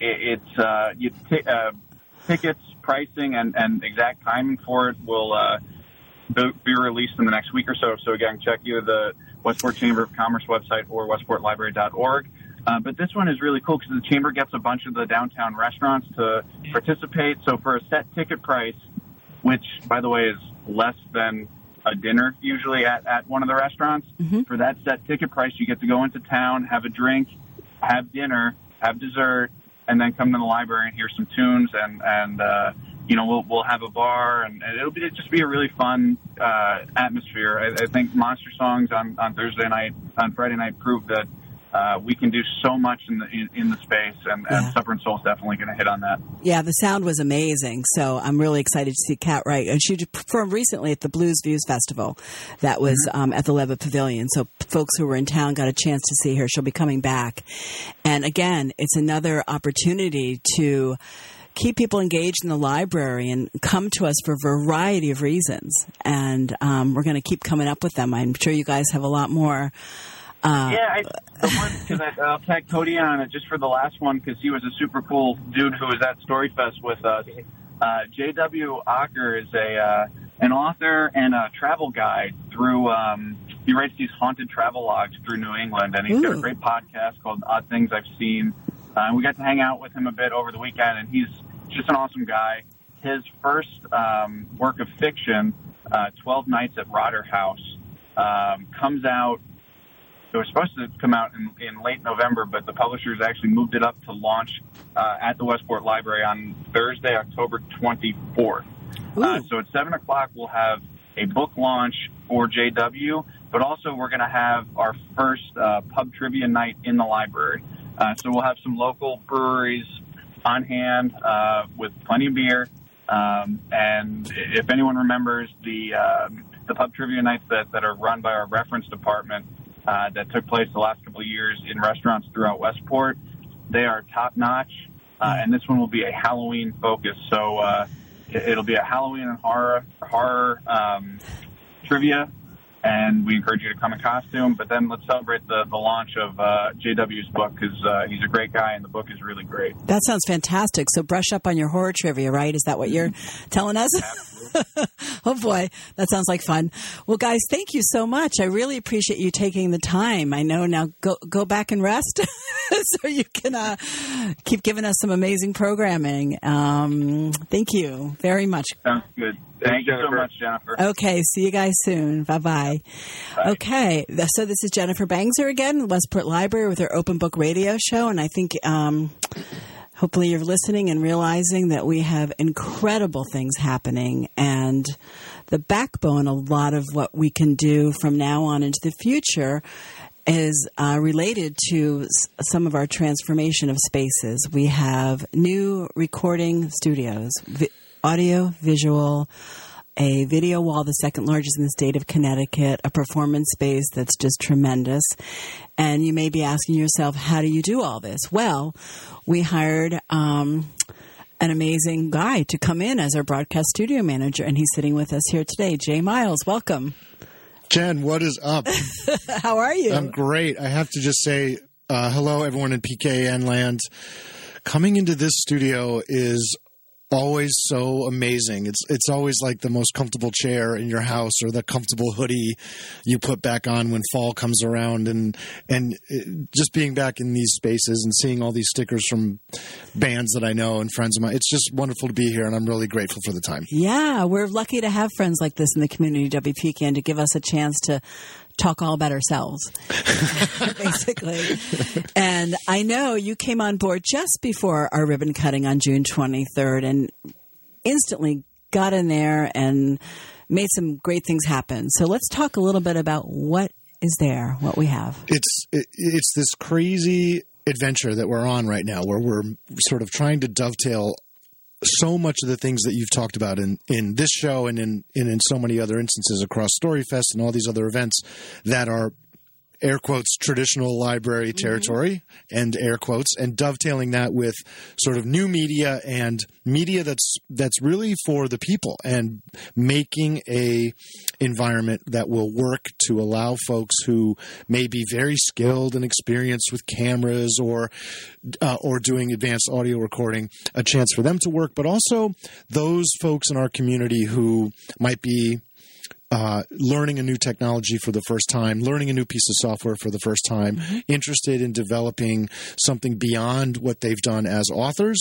[SPEAKER 5] Tickets, pricing, and exact timing for it will be released in the next week or so. So again, check either the Westport Chamber of Commerce website or westportlibrary.org. But this one is really cool because the Chamber gets a bunch of the downtown restaurants to participate. So for a set ticket price, which, by the way, is less than a dinner usually at one of the restaurants. Mm-hmm. For that set ticket price, you get to go into town, have a drink, have dinner, have dessert, and then come to the library and hear some tunes. And we'll have a bar, and it'll just be a really fun atmosphere. I think Monster Songs on Thursday night, on Friday night, proved that we can do so much in the space, and Supper and Soul is definitely going to hit on that.
[SPEAKER 1] Yeah, the sound was amazing, so I'm really excited to see Kat Wright. And she performed recently at the Blues Views Festival that was at the Levitt Pavilion, so folks who were in town got a chance to see her. She'll be coming back. And again, it's another opportunity to keep people engaged in the library and come to us for a variety of reasons. And we're going to keep coming up with them. I'm sure you guys have a lot more.
[SPEAKER 5] I'll tag Cody on it just for the last one because he was a super cool dude who was at Storyfest with us. J.W. Acker is an author and a travel guide through. He writes these haunted travel logs through New England, and he's got a great podcast called Odd Things I've Seen. And we got to hang out with him a bit over the weekend, and he's just an awesome guy. His first work of fiction, 12 Nights at Rotter House, comes out. It was supposed to come out in late November, but the publishers actually moved it up to launch at the Westport Library on Thursday, October 24th. So at 7 o'clock, we'll have a book launch for JW, but also we're going to have our first pub trivia night in the library. So we'll have some local breweries on hand with plenty of beer. And if anyone remembers the pub trivia nights that are run by our reference department, that took place the last couple of years in restaurants throughout Westport. They are top-notch, and this one will be a Halloween focus. So it'll be a Halloween and horror trivia, and we encourage you to come in costume. But then let's celebrate the launch of JW's book because he's a great guy, and the book is really great.
[SPEAKER 1] That sounds fantastic. So brush up on your horror trivia, right? Is that what you're telling us? Oh, boy. That sounds like fun. Well, guys, thank you so much. I really appreciate you taking the time. I know now go back and rest so you can keep giving us some amazing programming. Thank you very much.
[SPEAKER 5] Sounds good. Thank you so much, Jennifer.
[SPEAKER 1] Okay. See you guys soon. Bye-bye. Bye. Okay. So this is Jennifer Bangzer again, Westport Library with her Open Book Radio Show. And I think hopefully you're listening and realizing that we have incredible things happening, and the backbone, a lot of what we can do from now on into the future is related to some of our transformation of spaces. We have new recording studios, audio, visual, a video wall, the second largest in the state of Connecticut, a performance space that's just tremendous. And you may be asking yourself, how do you do all this? Well, we hired an amazing guy to come in as our broadcast studio manager, and he's sitting with us here today. Jay Miles, welcome.
[SPEAKER 7] Jen, what is up?
[SPEAKER 1] How are you?
[SPEAKER 7] I'm great. I have to just say hello, everyone in PKN land. Coming into this studio is always so amazing. It's always like the most comfortable chair in your house or the comfortable hoodie you put back on when fall comes around, and just being back in these spaces and seeing all these stickers from bands that I know and friends of mine. It's just wonderful to be here, and I'm really grateful for the time.
[SPEAKER 1] Yeah, we're lucky to have friends like this in the community, WPKN, to give us a chance to talk all about ourselves, basically. And I know you came on board just before our ribbon cutting on June 23rd and instantly got in there and made some great things happen. So let's talk a little bit about what is there, what we have.
[SPEAKER 7] It's this crazy adventure that we're on right now where we're sort of trying to dovetail so much of the things that you've talked about in this show and in so many other instances across Storyfest and all these other events that are air quotes traditional library territory and air quotes, and dovetailing that with sort of new media and media that's really for the people, and making a environment that will work to allow folks who may be very skilled and experienced with cameras or doing advanced audio recording a chance for them to work, but also those folks in our community who might be learning a new technology for the first time, learning a new piece of software for the first time, interested in developing something beyond what they've done as authors,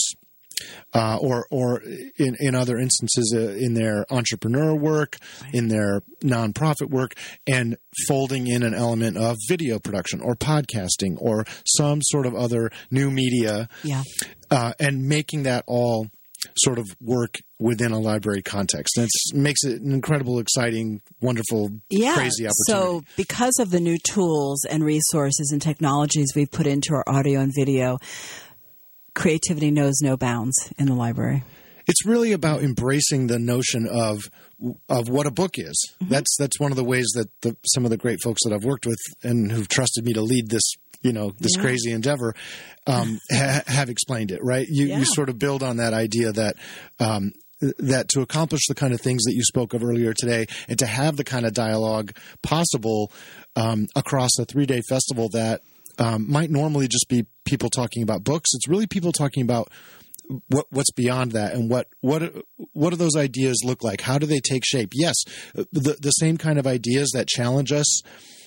[SPEAKER 7] or in other instances in their entrepreneur work, in their nonprofit work, and folding in an element of video production or podcasting or some sort of other new media, and making that all sort of work within a library context. And it makes it an incredible, exciting, wonderful, crazy opportunity.
[SPEAKER 1] So because of the new tools and resources and technologies we've put into our audio and video, creativity knows no bounds in the library.
[SPEAKER 7] It's really about embracing the notion of what a book is. Mm-hmm. That's one of the ways that some of the great folks that I've worked with and who've trusted me to lead this crazy endeavor, have explained it, right? You sort of build on that idea that to accomplish the kind of things that you spoke of earlier today and to have the kind of dialogue possible across a 3-day festival that might normally just be people talking about books. It's really people talking about what's beyond that and what do those ideas look like? How do they take shape? Yes, the same kind of ideas that challenge us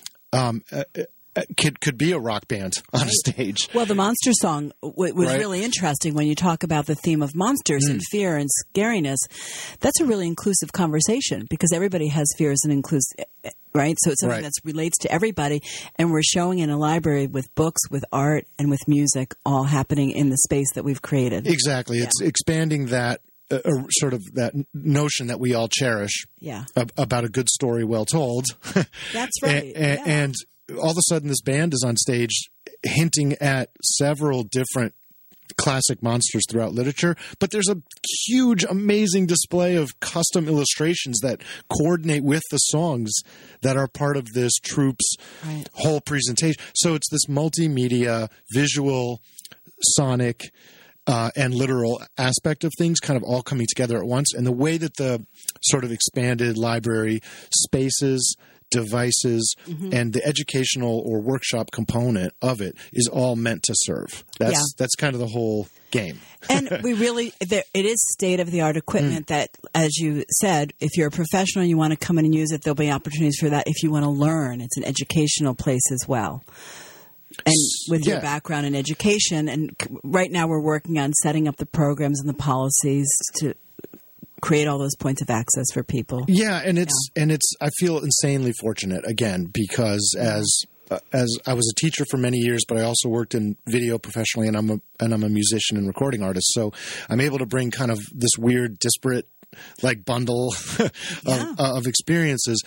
[SPEAKER 7] could be a rock band on a stage.
[SPEAKER 1] Well, the monster song was really interesting when you talk about the theme of monsters and fear and scariness. That's a really inclusive conversation because everybody has fears and right? So it's something that relates to everybody, and we're showing in a library with books, with art, and with music all happening in the space that we've created.
[SPEAKER 7] Exactly. Yeah. It's expanding that sort of that notion that we all cherish about a good story well told.
[SPEAKER 1] That's right.
[SPEAKER 7] And all of a sudden this band is on stage hinting at several different classic monsters throughout literature, but there's a huge, amazing display of custom illustrations that coordinate with the songs that are part of this troupe's whole presentation. So it's this multimedia, visual, sonic, and literal aspect of things kind of all coming together at once. And the way that the sort of expanded library spaces, devices, and the educational or workshop component of it is all meant to serve. That's kind of the whole game.
[SPEAKER 1] And it is state-of-the-art equipment that, as you said, if you're a professional and you want to come in and use it, there'll be opportunities for that. If you want to learn, it's an educational place as well. And with your background in education, and right now we're working on setting up the programs and the policies to create all those points of access for people.
[SPEAKER 7] Yeah, and it's I feel insanely fortunate again because as I was a teacher for many years, but I also worked in video professionally, and I'm a musician and recording artist. So I'm able to bring kind of this weird, disparate like bundle of experiences.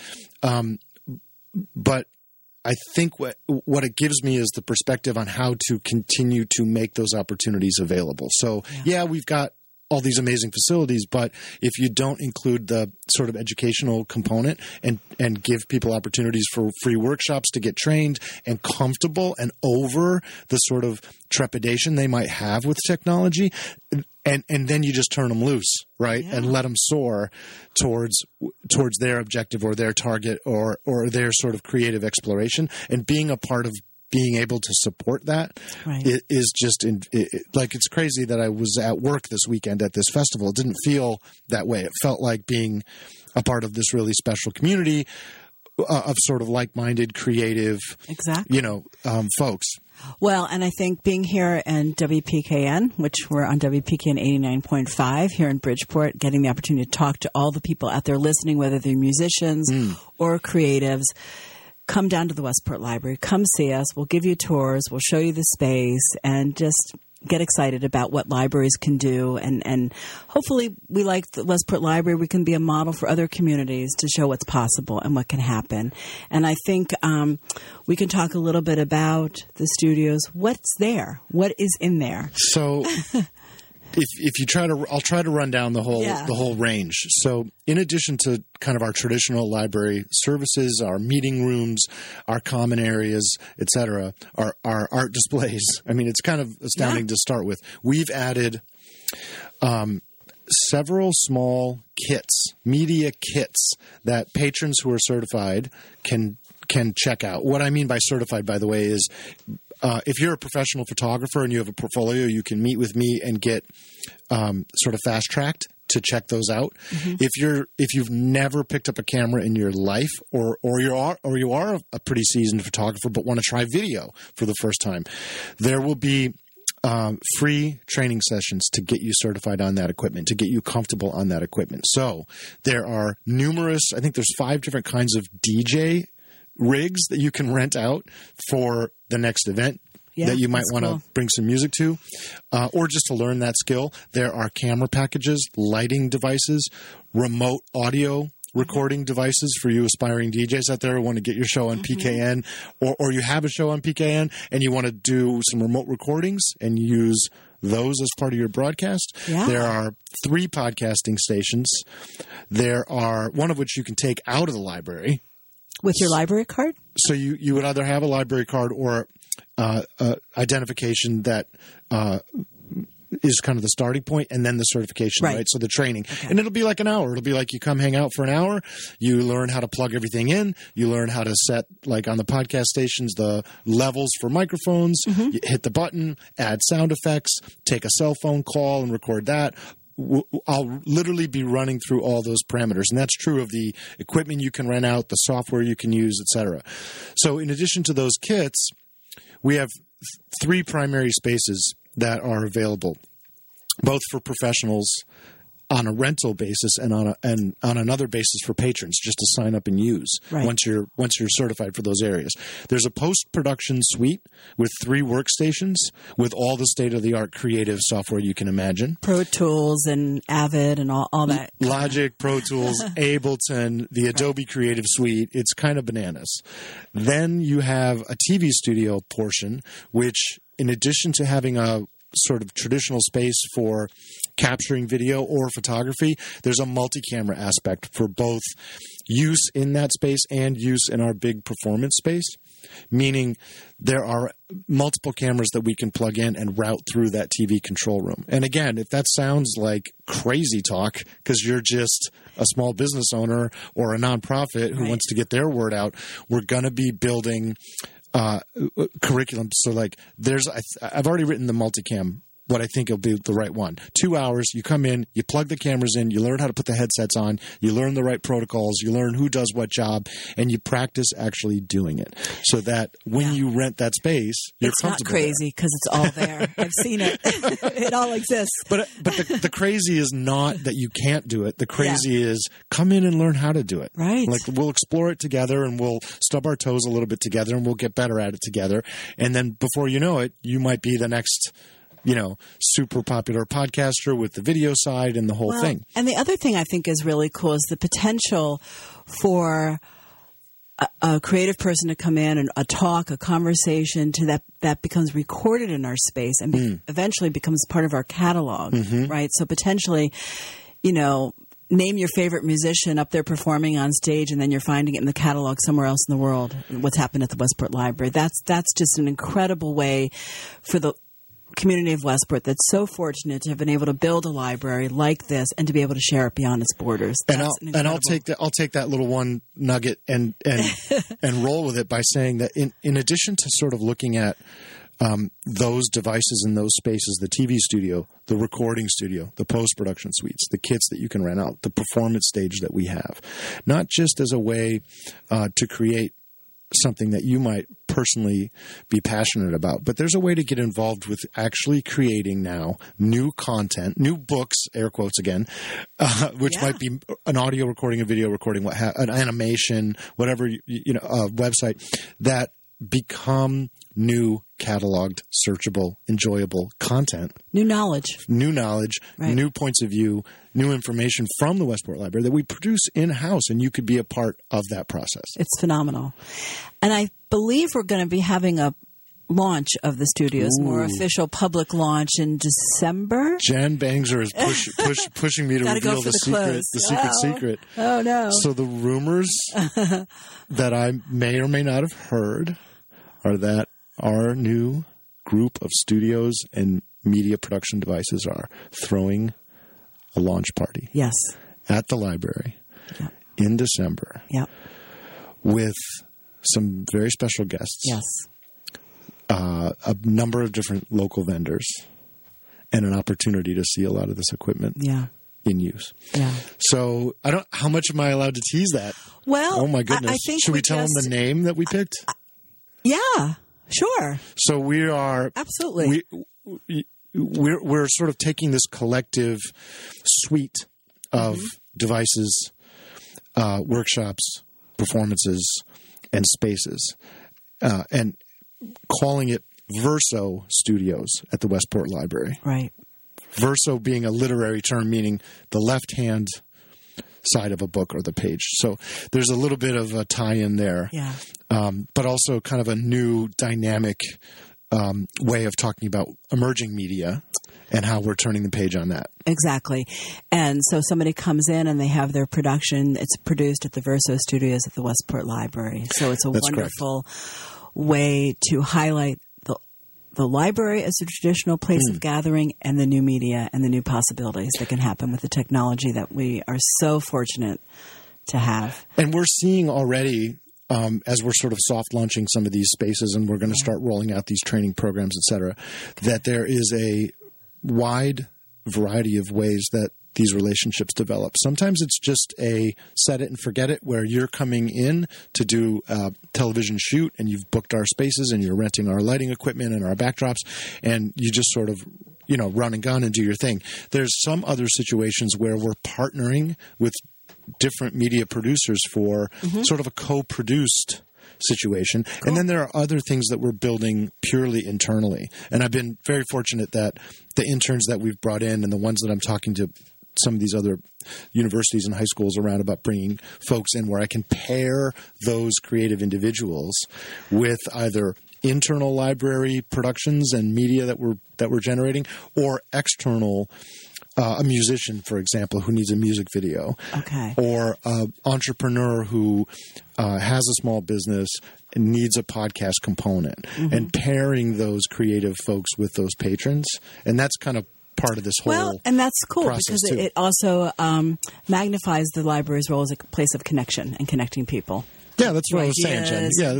[SPEAKER 7] But I think what it gives me is the perspective on how to continue to make those opportunities available. So we've got all these amazing facilities, but if you don't include the sort of educational component and give people opportunities for free workshops to get trained and comfortable and over the sort of trepidation they might have with technology, and then you just turn them loose, right? And let them soar towards their objective or their target or their sort of creative exploration, and being a part of being able to support that is just like, it's crazy that I was at work this weekend at this festival. It didn't feel that way. It felt like being a part of this really special community of sort of like-minded, creative, folks.
[SPEAKER 1] Well, and I think being here in WPKN, which we're on WPKN 89.5 here in Bridgeport, getting the opportunity to talk to all the people out there listening, whether they're musicians or creatives, come down to the Westport Library. Come see us. We'll give you tours. We'll show you the space, and just get excited about what libraries can do. And hopefully we like the Westport Library. We can be a model for other communities to show what's possible and what can happen. And I think we can talk a little bit about the studios. What's there? What is in there?
[SPEAKER 7] So if you I'll try to run down the whole range. So in addition to kind of our traditional library services, our meeting rooms, our common areas, etc., our art displays. I mean, it's kind of astounding to start with. We've added several small kits, media kits that patrons who are certified can check out. What I mean by certified, by the way, is if you're a professional photographer and you have a portfolio, you can meet with me and get sort of fast-tracked to check those out. If you've never picked up a camera in your life, or you are a pretty seasoned photographer but want to try video for the first time, there will be free training sessions to get you certified on that equipment, to get you comfortable on that equipment. So there are I think there's 5 different kinds of DJ rigs that you can rent out for the next event. that you might want to
[SPEAKER 1] cool.
[SPEAKER 7] bring some music to, or just to learn that skill. There are camera packages, lighting devices, remote audio recording devices for you aspiring DJs out there who want to get your show on PKN, or you have a show on PKN and you want to do some remote recordings and use those as part of your broadcast.
[SPEAKER 1] Yeah.
[SPEAKER 7] There are 3 podcasting stations. There are one of which you can take out of the library.
[SPEAKER 1] With your library card?
[SPEAKER 7] So you would either have a library card or identification that is kind of the starting point, and then the certification, right? So the training. Okay. And it'll be like an hour. It'll be like you come hang out for an hour. You learn how to plug everything in. You learn how to set, like on the podcast stations, the levels for microphones. You hit the button, add sound effects, take a cell phone call and record that. I'll literally be running through all those parameters, and that's true of the equipment you can rent out, the software you can use, etc. So in addition to those kits, we have 3 primary spaces that are available, both for professionals on a rental basis and on another basis for patrons, just to sign up and use once you're certified for those areas. There's a post-production suite with 3 workstations with all the state-of-the-art creative software you can imagine.
[SPEAKER 1] Pro Tools and Avid and all that.
[SPEAKER 7] Logic, Pro Tools, Ableton, the Adobe Creative Suite. It's kind of bananas. Then you have a TV studio portion, which in addition to having a sort of traditional space for capturing video or photography, there's a multi-camera aspect for both use in that space and use in our big performance space, meaning there are multiple cameras that we can plug in and route through that TV control room. And again, if that sounds like crazy talk because you're just a small business owner or a nonprofit who wants to get their word out, we're going to be building curriculum. So like I've already written the multicam, what I think will be the right one. 2 hours, you come in, you plug the cameras in, you learn how to put the headsets on, you learn the right protocols, you learn who does what job, and you practice actually doing it. So that when you rent that space, you're comfortable.
[SPEAKER 1] It's not crazy because it's all there. I've seen it. It all exists.
[SPEAKER 7] But the crazy is not that you can't do it. The crazy is come in and learn how to do it.
[SPEAKER 1] Right.
[SPEAKER 7] Like we'll explore it together and we'll stub our toes a little bit together and we'll get better at it together. And then before you know it, you might be the next super popular podcaster with the video side and the whole thing.
[SPEAKER 1] And the other thing I think is really cool is the potential for a creative person to come in and a talk, a conversation that becomes recorded in our space and eventually becomes part of our catalog, right? So potentially, name your favorite musician up there performing on stage, and then you're finding it in the catalog somewhere else in the world. What's happened at the Westport Library? That's just an incredible way for the community of Westport that's so fortunate to have been able to build a library like this and to be able to share it beyond its borders.
[SPEAKER 7] I'll take that little one nugget and roll with it by saying that in addition to sort of looking at those devices in those spaces, the TV studio, the recording studio, the post-production suites, the kits that you can rent out, the performance stage that we have, not just as a way to create something that you might personally be passionate about, but there's a way to get involved with actually creating now new content, new books, air quotes again, which might be an audio recording, a video recording, an animation, whatever, a website that become new cataloged, searchable, enjoyable content.
[SPEAKER 1] New knowledge,
[SPEAKER 7] right. New points of view, new information from the Westport Library that we produce in-house, and you could be a part of that process.
[SPEAKER 1] It's phenomenal. And I believe we're going to be having a launch of the studios, more official public launch in December.
[SPEAKER 7] Jen Bangzer is pushing me to reveal the secret.
[SPEAKER 1] Oh, no.
[SPEAKER 7] So the rumors that I may or may not have heard are that our new group of studios and media production devices are throwing a launch party.
[SPEAKER 1] Yes.
[SPEAKER 7] At the library in December.
[SPEAKER 1] Yep.
[SPEAKER 7] With some very special guests.
[SPEAKER 1] Yes.
[SPEAKER 7] A number of different local vendors and an opportunity to see a lot of this equipment in use.
[SPEAKER 1] Yeah.
[SPEAKER 7] So how much am I allowed to tease that?
[SPEAKER 1] Well,
[SPEAKER 7] oh my goodness.
[SPEAKER 1] I think
[SPEAKER 7] should we tell them the name that we picked?
[SPEAKER 1] Yeah, sure.
[SPEAKER 7] So we are
[SPEAKER 1] absolutely.
[SPEAKER 7] We're sort of taking this collective suite of devices, workshops, performances, and spaces, and calling it Verso Studios at the Westport Library.
[SPEAKER 1] Right.
[SPEAKER 7] Verso being a literary term, meaning the left-hand side of a book or the page. So there's a little bit of a tie-in there.
[SPEAKER 1] Yeah.
[SPEAKER 7] But also kind of a new dynamic way of talking about emerging media and how we're turning the page on that.
[SPEAKER 1] Exactly. And so somebody comes in and they have their production. It's produced at the Verso Studios at the Westport Library. So it's a
[SPEAKER 7] That's
[SPEAKER 1] wonderful way to highlight the library as a traditional place of gathering and the new media and the new possibilities that can happen with the technology that we are so fortunate to have.
[SPEAKER 7] And we're seeing already, as we're sort of soft launching some of these spaces and we're going to start rolling out these training programs, et cetera, that there is a wide variety of ways that these relationships develop. Sometimes it's just a set it and forget it where you're coming in to do a television shoot and you've booked our spaces and you're renting our lighting equipment and our backdrops and you just sort of, run and gun and do your thing. There's some other situations where we're partnering with different media producers for sort of a co-produced situation. Cool. And then there are other things that we're building purely internally. And I've been very fortunate that the interns that we've brought in and the ones that I'm talking to some of these other universities and high schools around about bringing folks in where I can pair those creative individuals with either internal library productions and media that we're generating or external a musician, for example, who needs a music video, or an entrepreneur who has a small business and needs a podcast component, and pairing those creative folks with those patrons. And that's kind of part of this whole
[SPEAKER 1] and that's cool because
[SPEAKER 7] too.
[SPEAKER 1] It also magnifies the library's role as a place of connection and connecting people.
[SPEAKER 7] Yeah, that's what I was saying, Jen. Yeah,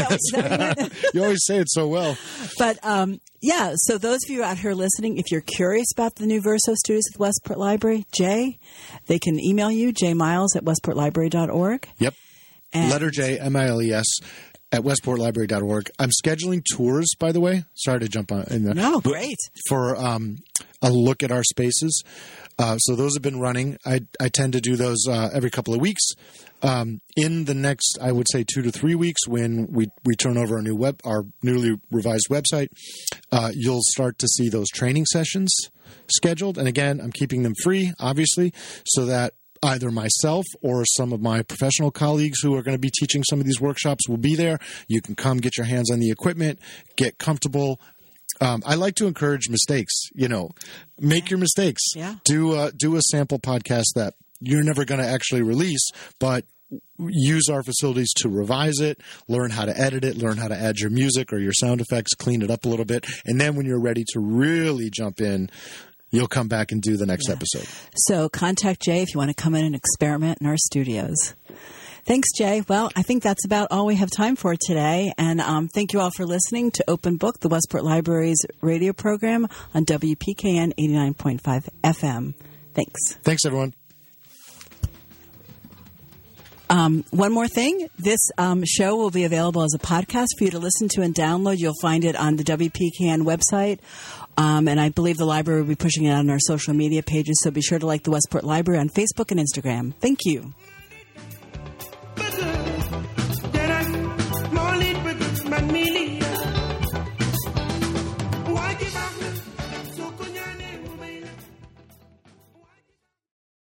[SPEAKER 7] you always say it so well.
[SPEAKER 1] But so those of you out here listening, if you're curious about the new Verso Studios at the Westport Library, Jay, they can email you, jmiles@westportlibrary.org.
[SPEAKER 7] Yep.
[SPEAKER 1] And
[SPEAKER 7] letter J, MILES at westportlibrary.org. I'm scheduling tours, by the way. Sorry to jump on.
[SPEAKER 1] No, great.
[SPEAKER 7] For a look at our spaces. So those have been running. I tend to do those every couple of weeks. In the next, I would say 2 to 3 weeks, when we turn over our newly revised website, you'll start to see those training sessions scheduled. And again, I'm keeping them free, obviously, so that either myself or some of my professional colleagues who are going to be teaching some of these workshops will be there. You can come get your hands on the equipment, get comfortable. I like to encourage mistakes. Make your mistakes.
[SPEAKER 1] Yeah.
[SPEAKER 7] Do a sample podcast that you're never going to actually release, but use our facilities to revise it, learn how to edit it, learn how to add your music or your sound effects, clean it up a little bit, and then when you're ready to really jump in, you'll come back and do the next episode.
[SPEAKER 1] So contact Jay if you want to come in and experiment in our studios. Thanks, Jay. Well, I think that's about all we have time for today. And thank you all for listening to Open Book, the Westport Library's radio program on WPKN 89.5 FM. Thanks.
[SPEAKER 7] Thanks, everyone.
[SPEAKER 1] One more thing. This show will be available as a podcast for you to listen to and download. You'll find it on the WPKN website. And I believe the library will be pushing it out on our social media pages. So be sure to like the Westport Library on Facebook and Instagram. Thank you.